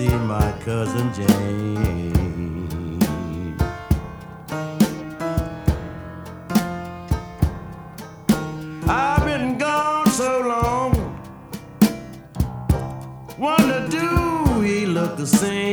see my cousin Jane. I've been gone so long, wonder do he look the same?